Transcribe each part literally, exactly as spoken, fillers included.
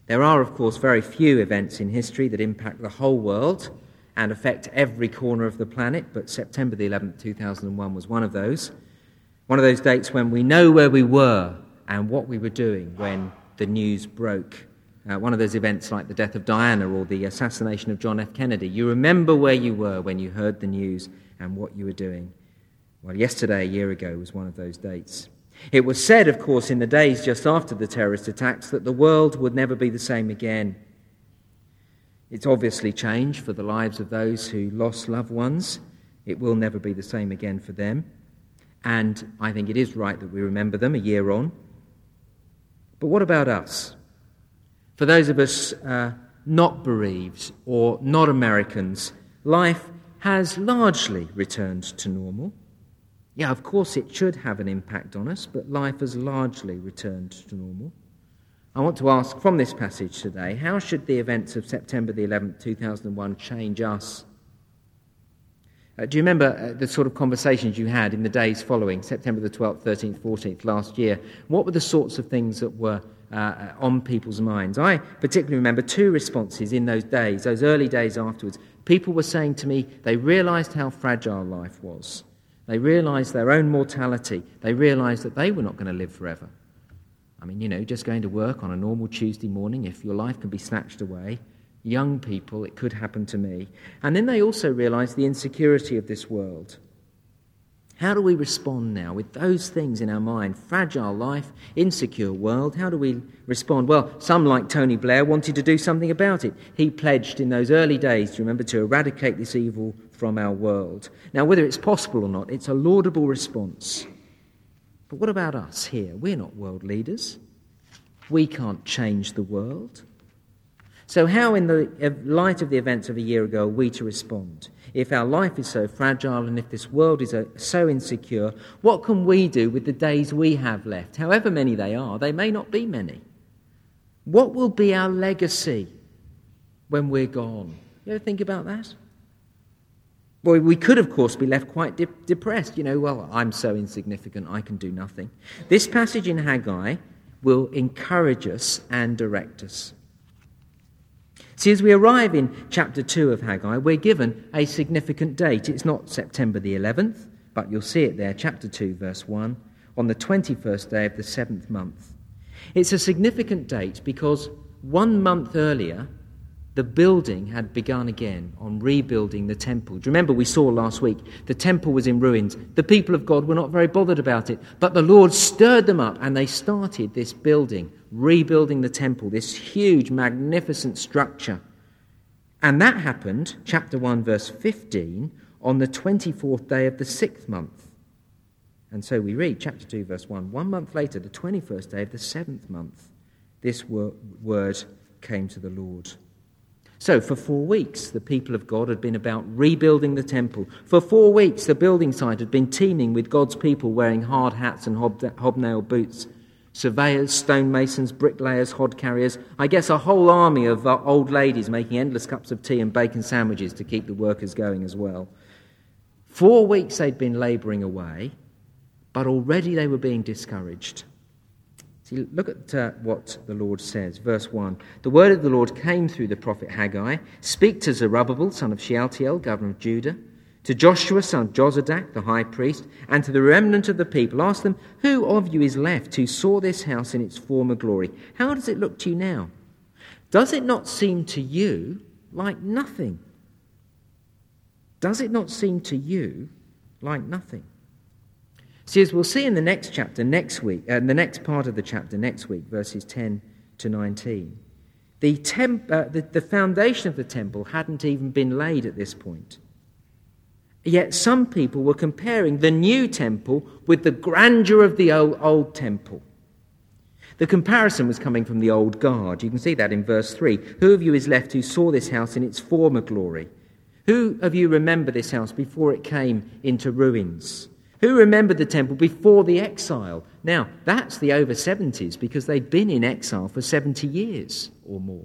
There are, of course, very few events in history that impact the whole world and affect every corner of the planet, but September the eleventh, two thousand one was one of those. One of those dates when we know where we were and what we were doing when the news broke. Uh, one of those events like the death of Diana or the assassination of John F. Kennedy. You remember where you were when you heard the news and what you were doing. Well, yesterday, a year ago, was one of those dates. It was said, of course, in the days just after the terrorist attacks that the world would never be the same again. It's obviously changed for the lives of those who lost loved ones. It will never be the same again for them. And I think it is right that we remember them a year on. But what about us? For those of us uh, not bereaved or not Americans, life has largely returned to normal. Yeah, of course it should have an impact on us, but life has largely returned to normal. I want to ask from this passage today, how should the events of September the eleventh, two thousand one change us? Uh, do you remember uh, the sort of conversations you had in the days following September the twelfth, thirteenth, fourteenth last year? What were the sorts of things that were uh, on people's minds? I particularly remember two responses in those days, those early days afterwards. People were saying to me they realised how fragile life was. They realised their own mortality. They realised that they were not going to live forever. I mean, you know, just going to work on a normal Tuesday morning, if your life can be snatched away, young people, it could happen to me. And then they also realised the insecurity of this world. How do we respond now with those things in our mind? Fragile life, insecure world, how do we respond? Well, some, like Tony Blair, wanted to do something about it. He pledged in those early days, to remember, to eradicate this evil from our world. Now, whether it's possible or not, it's a laudable response. But what about us here? We're not world leaders. We can't change the world. So how, in the light of the events of a year ago, are we to respond? If our life is so fragile and if this world is so insecure, what can we do with the days we have left? However many they are, they may not be many. What will be our legacy when we're gone? You ever think about that? Well, we could, of course, be left quite de- depressed. You know, well, I'm so insignificant, I can do nothing. This passage in Haggai will encourage us and direct us. See, as we arrive in chapter two of Haggai, we're given a significant date. It's not September the eleventh, but you'll see it there, chapter two, verse one, on the twenty-first day of the seventh month. It's a significant date because one month earlier, the building had begun again on rebuilding the temple. Do you remember we saw last week the temple was in ruins. The people of God were not very bothered about it, but the Lord stirred them up and they started this building, rebuilding the temple, this huge, magnificent structure. And that happened, chapter one, verse fifteen, on the twenty-fourth day of the sixth month. And so we read, chapter two, verse one, one month later, the twenty-first day of the seventh month, this wor- word came to the Lord. So for four weeks, the people of God had been about rebuilding the temple. For four weeks, the building site had been teeming with God's people wearing hard hats and hob- hobnail boots. Surveyors, stonemasons, bricklayers, hod carriers. I guess a whole army of uh, old ladies making endless cups of tea and bacon sandwiches to keep the workers going as well. Four weeks they'd been labouring away, but already they were being discouraged. See, look at uh, what the Lord says. Verse one. The word of the Lord came through the prophet Haggai. Speak to Zerubbabel, son of Shealtiel, governor of Judah, to Joshua, son of Jozadak, the high priest, and to the remnant of the people. Ask them, who of you is left who saw this house in its former glory? How does it look to you now? Does it not seem to you like nothing? Does it not seem to you like nothing? See, as we'll see in the next chapter next week, uh, the next part of the chapter next week, verses ten to nineteen, the, temp, uh, the, the foundation of the temple hadn't even been laid at this point. Yet some people were comparing the new temple with the grandeur of the old, old temple. The comparison was coming from the old guard. You can see that in verse three. Who of you is left who saw this house in its former glory? Who of you remember this house before it came into ruins? Who remembered the temple before the exile? Now, that's the over seventies because they'd been in exile for seventy years or more.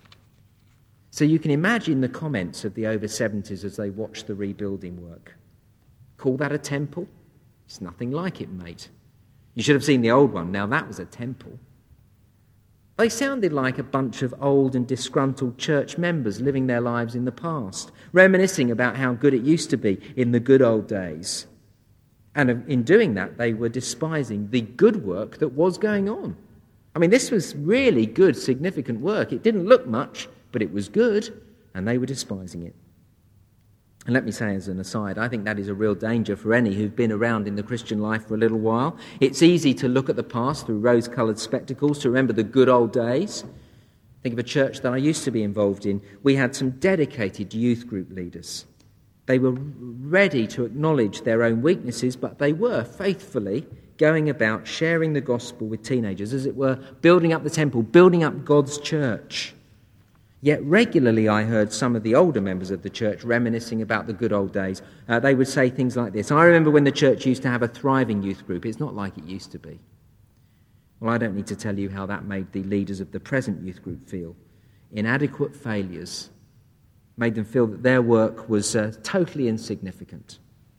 So you can imagine the comments of the over seventies as they watched the rebuilding work. Call that a temple? It's nothing like it, mate. You should have seen the old one. Now, that was a temple. They sounded like a bunch of old and disgruntled church members living their lives in the past, reminiscing about how good it used to be in the good old days. And in doing that, they were despising the good work that was going on. I mean, this was really good, significant work. It didn't look much, but it was good, and they were despising it. And let me say as an aside, I think that is a real danger for any who've been around in the Christian life for a little while. It's easy to look at the past through rose-coloured spectacles, to remember the good old days. Think of a church that I used to be involved in. We had some dedicated youth group leaders. They were ready to acknowledge their own weaknesses, but they were faithfully going about sharing the gospel with teenagers, as it were, building up the temple, building up God's church. Yet regularly I heard some of the older members of the church reminiscing about the good old days. Uh, they would say things like this: I remember when the church used to have a thriving youth group. It's not like it used to be. Well, I don't need to tell you how that made the leaders of the present youth group feel. Inadequate failures made them feel that their work was uh, totally insignificant.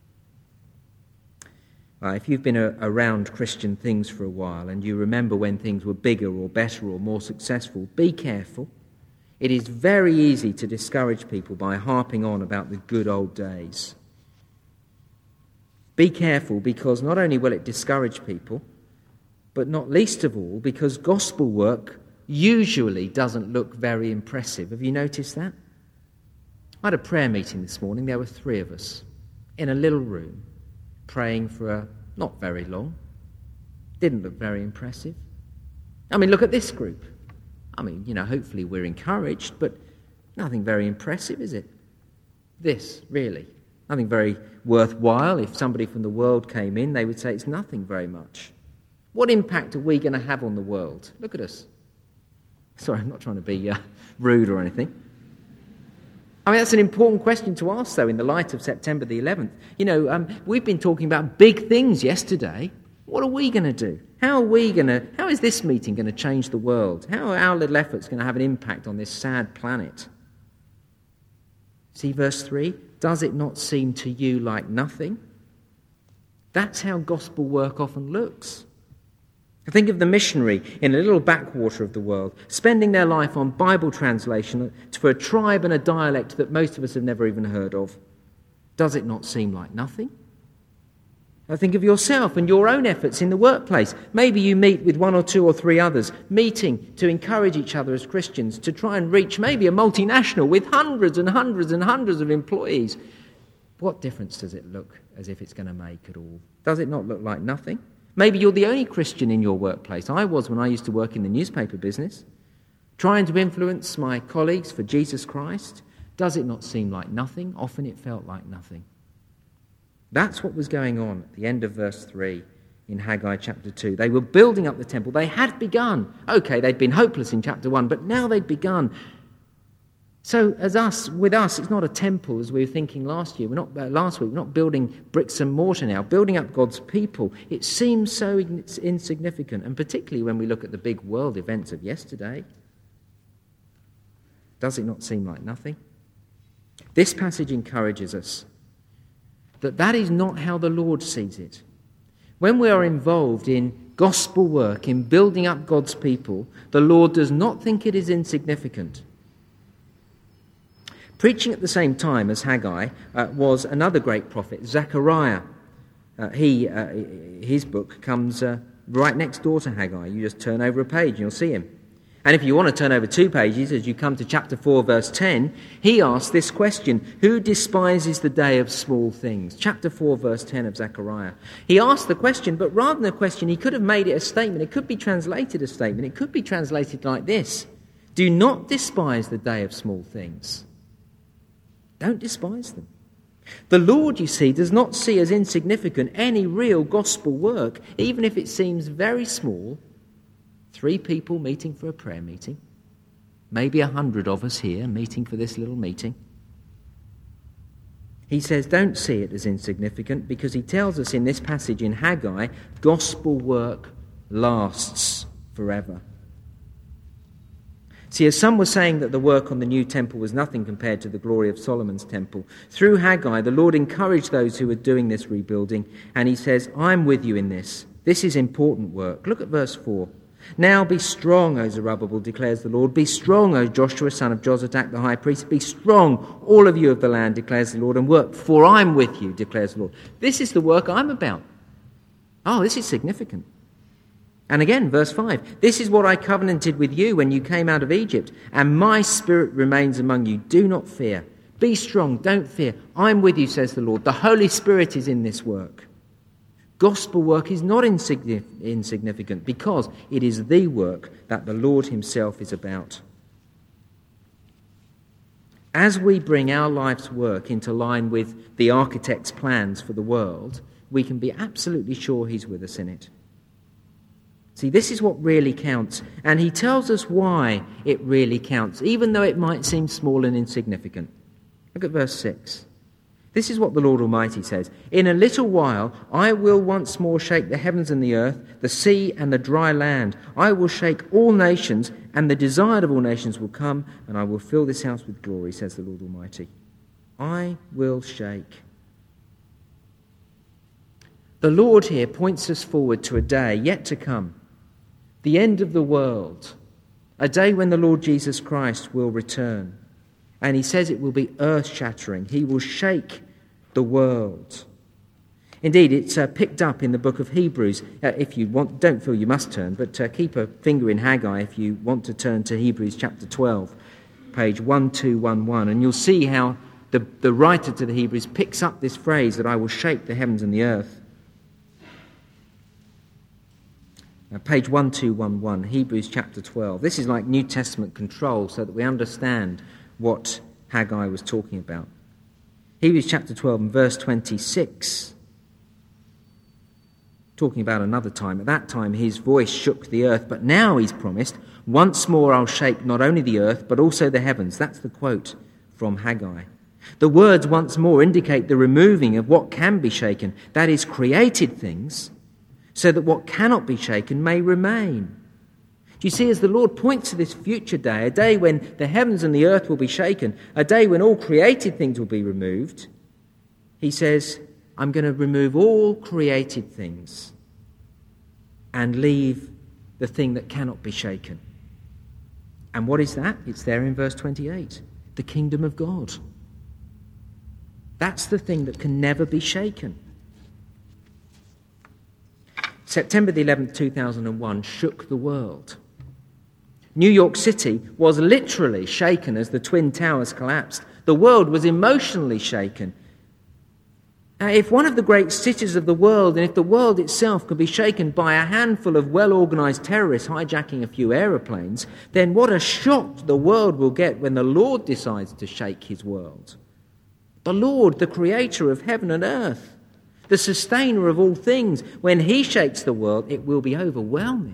Uh, if you've been a, around Christian things for a while and you remember when things were bigger or better or more successful, be careful. It is very easy to discourage people by harping on about the good old days. Be careful, because not only will it discourage people, but not least of all, because gospel work usually doesn't look very impressive. Have you noticed that? I had a prayer meeting this morning. There were three of us in a little room praying for a, not very long. Didn't look very impressive. I mean, look at this group. I mean, you know, hopefully we're encouraged, but nothing very impressive, is it? This, really. Nothing very worthwhile. If somebody from the world came in, they would say it's nothing very much. What impact are we going to have on the world? Look at us. Sorry, I'm not trying to be uh, rude or anything. I mean, that's an important question to ask, though, in the light of September the eleventh. You know, um, we've been talking about big things yesterday. What are we going to do? How are we going to, how is this meeting going to change the world? How are our little efforts going to have an impact on this sad planet? See verse three? Does it not seem to you like nothing? That's how gospel work often looks. Think of the missionary in a little backwater of the world, spending their life on Bible translation for a tribe and a dialect that most of us have never even heard of. Does it not seem like nothing? Now think of yourself and your own efforts in the workplace. Maybe you meet with one or two or three others, meeting to encourage each other as Christians, to try and reach maybe a multinational with hundreds and hundreds and hundreds of employees. What difference does it look as if it's going to make at all? Does it not look like nothing? Maybe you're the only Christian in your workplace. I was when I used to work in the newspaper business, trying to influence my colleagues for Jesus Christ. Does it not seem like nothing? Often it felt like nothing. That's what was going on at the end of verse three in Haggai chapter two. They were building up the temple. They had begun. Okay, they'd been hopeless in chapter one, but now they'd begun. So as us, with us, it's not a temple as we were thinking last year. We're not uh, last week. We're not building bricks and mortar now. Building up God's people. It seems so insignificant, and particularly when we look at the big world events of yesterday. Does it not seem like nothing? This passage encourages us that that is not how the Lord sees it. When we are involved in gospel work, in building up God's people, the Lord does not think it is insignificant. Preaching at the same time as Haggai uh, was another great prophet, Zechariah. Uh, he, uh, his book comes uh, right next door to Haggai. You just turn over a page and you'll see him. And if you want to turn over two pages, as you come to chapter four, verse ten, he asks this question: who despises the day of small things? Chapter four, verse ten of Zechariah. He asked the question, but rather than a question, he could have made it a statement. It could be translated a statement. It could be translated like this: do not despise the day of small things. Don't despise them. The Lord, you see, does not see as insignificant any real gospel work, even if it seems very small. Three people meeting for a prayer meeting. Maybe a hundred of us here meeting for this little meeting. He says don't see it as insignificant, because he tells us in this passage in Haggai, gospel work lasts forever. See, as some were saying that the work on the new temple was nothing compared to the glory of Solomon's temple, through Haggai, the Lord encouraged those who were doing this rebuilding, and he says, I'm with you in this. This is important work. Look at verse four. Now be strong, O Zerubbabel, declares the Lord. Be strong, O Joshua, son of Jozadak, the high priest. Be strong, all of you of the land, declares the Lord, and work, for I'm with you, declares the Lord. This is the work I'm about. Oh, this is significant. And again, verse five, this is what I covenanted with you when you came out of Egypt, and my spirit remains among you. Do not fear. Be strong, don't fear. I'm with you, says the Lord. The Holy Spirit is in this work. Gospel work is not insignificant because it is the work that the Lord himself is about. As we bring our life's work into line with the architect's plans for the world, we can be absolutely sure he's with us in it. See, this is what really counts, and he tells us why it really counts, even though it might seem small and insignificant. Look at verse six. This is what the Lord Almighty says. In a little while I will once more shake the heavens and the earth, the sea and the dry land. I will shake all nations, and the desired of all nations will come, and I will fill this house with glory, says the Lord Almighty. I will shake. The Lord here points us forward to a day yet to come, the end of the world, a day when the Lord Jesus Christ will return. And he says it will be earth-shattering. He will shake the world. Indeed, it's uh, picked up in the book of Hebrews. Uh, if you want, don't feel you must turn, but uh, keep a finger in Haggai if you want to turn to Hebrews chapter twelve, page one two one one. And you'll see how the, the writer to the Hebrews picks up this phrase that I will shake the heavens and the earth. Uh, page one two one one, Hebrews chapter twelve. This is like New Testament control so that we understand what Haggai was talking about. Hebrews chapter twelve and verse twenty-six, talking about another time. At that time his voice shook the earth, but now he's promised, once more I'll shake not only the earth, but also the heavens. That's the quote from Haggai. The words once more indicate the removing of what can be shaken, that is, created things, so that what cannot be shaken may remain. Do you see, as the Lord points to this future day, a day when the heavens and the earth will be shaken, a day when all created things will be removed, he says, I'm going to remove all created things and leave the thing that cannot be shaken. And what is that? It's there in verse twenty-eight, the kingdom of God. That's the thing that can never be shaken. September the eleventh, two thousand one shook the world. New York City was literally shaken as the Twin Towers collapsed. The world was emotionally shaken. Now, if one of the great cities of the world, and if the world itself could be shaken by a handful of well-organized terrorists hijacking a few aeroplanes, then what a shock the world will get when the Lord decides to shake his world. The Lord, the creator of heaven and earth, the sustainer of all things, when he shakes the world, it will be overwhelming.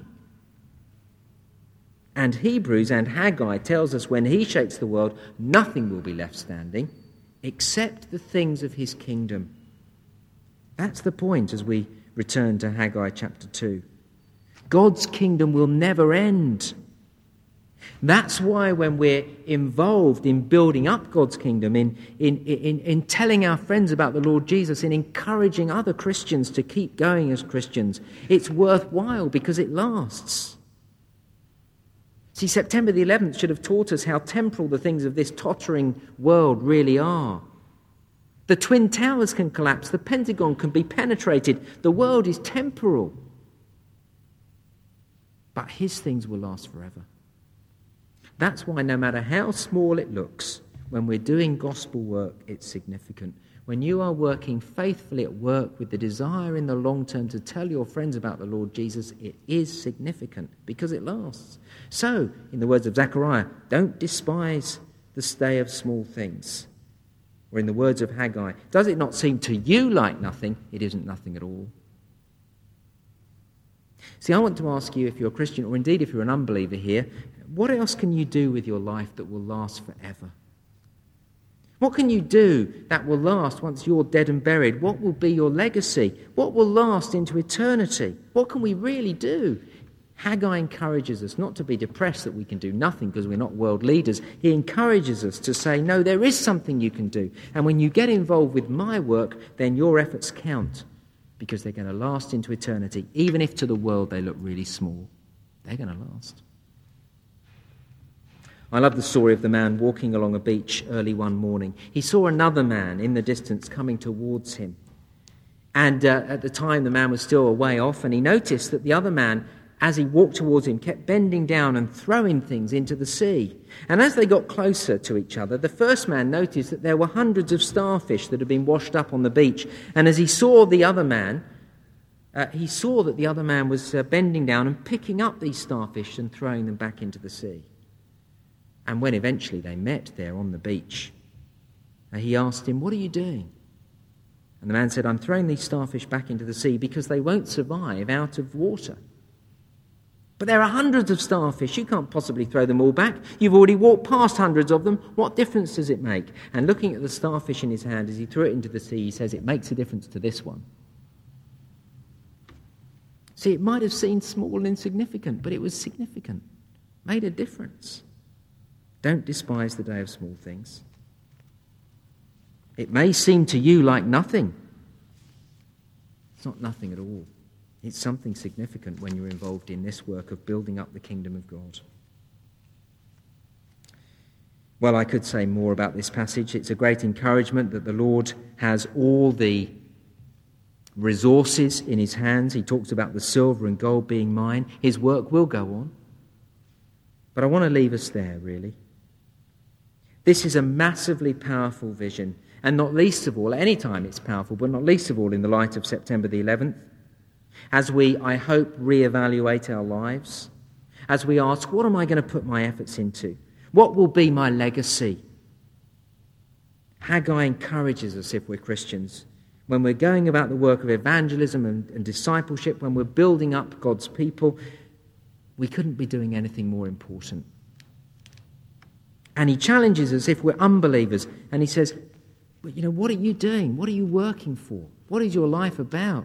And Hebrews and Haggai tells us when he shakes the world, nothing will be left standing except the things of his kingdom. That's the point as we return to Haggai chapter two. God's kingdom will never end. That's why when we're involved in building up God's kingdom, in, in, in, in telling our friends about the Lord Jesus, in encouraging other Christians to keep going as Christians, it's worthwhile because it lasts. See, September the eleventh should have taught us how temporal the things of this tottering world really are. The Twin Towers can collapse, the Pentagon can be penetrated, the world is temporal. But his things will last forever. That's why no matter how small it looks, when we're doing gospel work, it's significant. When you are working faithfully at work with the desire in the long term to tell your friends about the Lord Jesus, it is significant because it lasts. So, in the words of Zechariah, don't despise the stay of small things. Or in the words of Haggai, does it not seem to you like nothing? It isn't nothing at all. See, I want to ask you, if you're a Christian, or indeed if you're an unbeliever here, what else can you do with your life that will last forever? What can you do that will last once you're dead and buried? What will be your legacy? What will last into eternity? What can we really do? Haggai encourages us not to be depressed that we can do nothing because we're not world leaders. He encourages us to say, no, there is something you can do. And when you get involved with my work, then your efforts count because they're going to last into eternity, even if to the world they look really small. they're going to last. I love the story of the man walking along a beach early one morning. He saw another man in the distance coming towards him. And uh, at the time, the man was still a way off, and he noticed that the other man, as he walked towards him, kept bending down and throwing things into the sea. And as they got closer to each other, the first man noticed that there were hundreds of starfish that had been washed up on the beach. And as he saw the other man, uh, he saw that the other man was uh, bending down and picking up these starfish and throwing them back into the sea. And when eventually they met there on the beach, uh, he asked him, "What are you doing?" And the man said, "I'm throwing these starfish back into the sea because they won't survive out of water." "But there are hundreds of starfish. You can't possibly throw them all back. You've already walked past hundreds of them. What difference does it make?" And looking at the starfish in his hand as he threw it into the sea, he says, "It makes a difference to this one." See, it might have seemed small and insignificant, but it was significant. Made a difference. Don't despise the day of small things. It may seem to you like nothing. It's not nothing at all. It's something significant when you're involved in this work of building up the kingdom of God. Well, I could say more about this passage. It's a great encouragement that the Lord has all the resources in his hands. He talks about the silver and gold being mine. His work will go on. But I want to leave us there, really. This is a massively powerful vision, and not least of all, at any time it's powerful, but not least of all in the light of September the eleventh, as we, I hope, reevaluate our lives, as we ask, what am I going to put my efforts into? What will be my legacy? Haggai encourages us, if we're Christians, when we're going about the work of evangelism and, and discipleship, when we're building up God's people, we couldn't be doing anything more important. And he challenges us if we're unbelievers, and he says, "But you know, what are you doing? What are you working for? What is your life about?"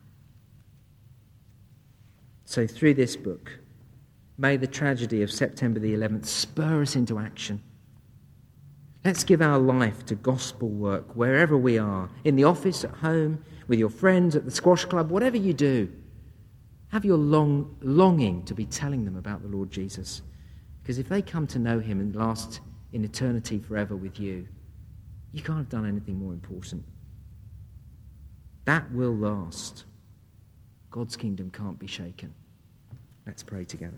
So through this book, may the tragedy of September the eleventh spur us into action. Let's give our life to gospel work wherever we are, in the office, at home, with your friends, at the squash club, whatever you do. Have your long longing to be telling them about the Lord Jesus. Because if they come to know him and last in eternity forever with you, you can't have done anything more important. That will last. God's kingdom can't be shaken. Let's pray together.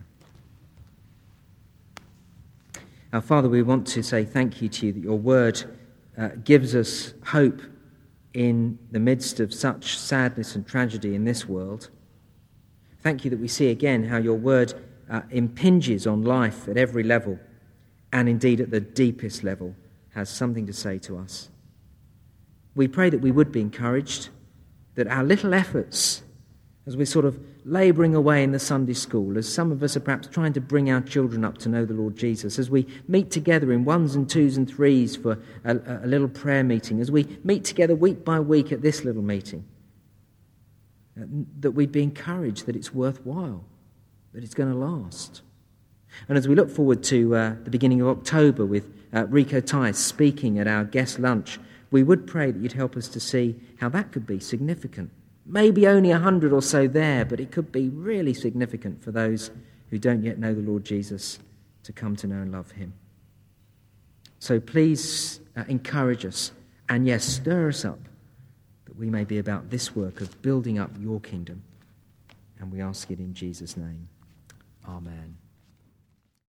Our Father, we want to say thank you to you that your word uh, gives us hope in the midst of such sadness and tragedy in this world. Thank you that we see again how your word uh, impinges on life at every level, and indeed at the deepest level has something to say to us. We pray that we would be encouraged, that our little efforts, as we're sort of labouring away in the Sunday school, as some of us are perhaps trying to bring our children up to know the Lord Jesus, as we meet together in ones and twos and threes for a, a little prayer meeting, as we meet together week by week at this little meeting, that we'd be encouraged that it's worthwhile, that it's going to last. And as we look forward to uh, the beginning of October with uh, Rico Tice speaking at our guest lunch, we would pray that you'd help us to see how that could be significant. Maybe only a hundred or so there, but it could be really significant for those who don't yet know the Lord Jesus to come to know and love him. So please uh, encourage us, and yes, stir us up, that we may be about this work of building up your kingdom. And we ask it in Jesus' name. Amen.